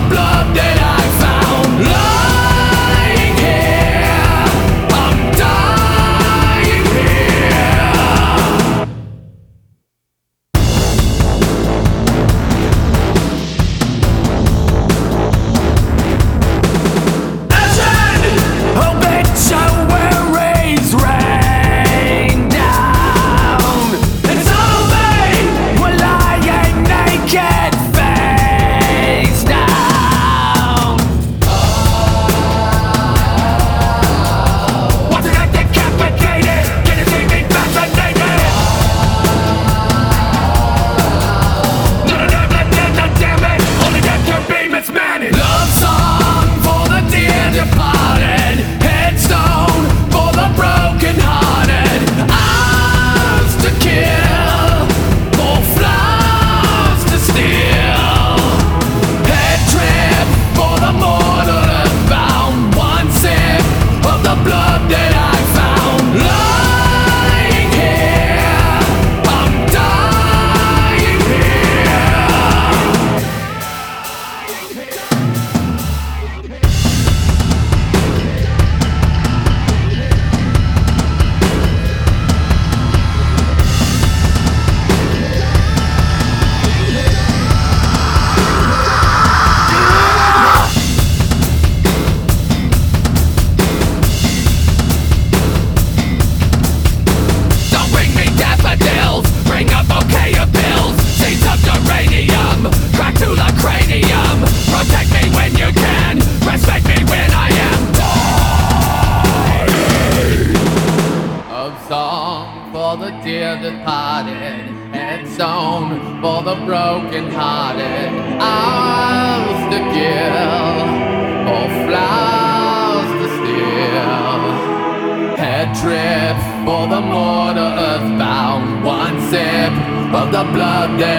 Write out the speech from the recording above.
blood that I found lying here. I'm dying here. Ashen obituaries rain down, and some of me were lying naked face down. Watching them decapitated, can you see me fascinated? None of them left dead, not damn it, only death can be mismanaged. Love song for the dear departed, headstone for the broken hearted. Ours to kill, more flowers to steal. Head trip for the mortal earthbound. One sip of the blood that I found lying here. I'm dying Don't bring me daffodils, bring a bouquet of pills. Seeds of geranium, crack to the cranium. Protect me when you can, respect me when I am dying. A song for the dear departed, headstone for the broken hearted. Ours to kill, or flowers to steal. Head trip for the mortal earthbound. One sip of the blood that